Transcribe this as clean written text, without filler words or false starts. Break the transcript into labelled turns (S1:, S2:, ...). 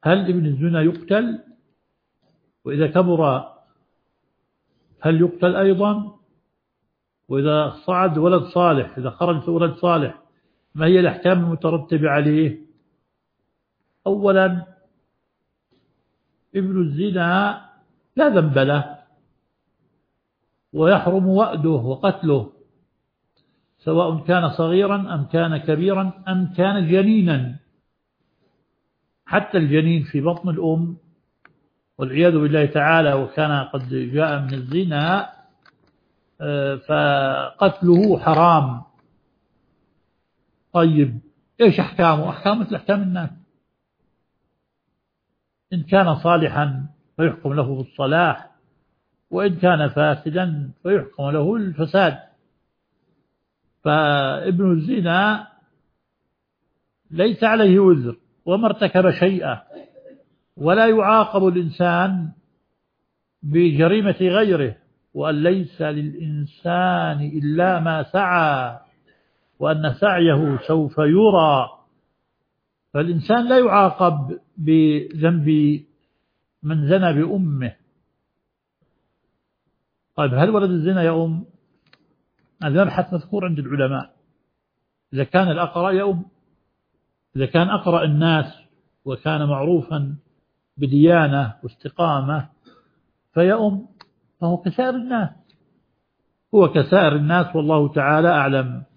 S1: هل ابن الزنا يقتل؟ وإذا كبر هل يقتل أيضا؟ وإذا صعد ولد صالح، إذا خرج ولد صالح، ما هي الأحكام المترتبة عليه؟ أولا ابن الزنا لا ذنب له، ويحرم وأده وقتله، سواء كان صغيرا أم كان كبيرا أم كان جنينا. حتى الجنين في بطن الأم والعياذ بالله تعالى وكان قد جاء من الزنا فقتله حرام. طيب إيش أحكامه؟ أحكام مثل أحكام الناس. إن كان صالحا فيحكم له بالصلاح، وإن كان فاسدا فيحكم له الفساد. فابن الزنا ليس عليه وزر وما ارتكب شيئا، ولا يعاقب الإنسان بجريمة غيره، وأن ليس للإنسان إلا ما سعى وأن سعيه سوف يرى. فالإنسان لا يعاقب بذنب من زنى بأمه. طيب هل ولد الزنا يؤم؟ هذا مبحث مذكور عند العلماء. إذا كان الأقرأ يؤم، إذا كان أقرأ الناس وكان معروفا بديانة واستقامة فيؤم، فهو كسائر الناس، هو كسائر الناس والله تعالى أعلم.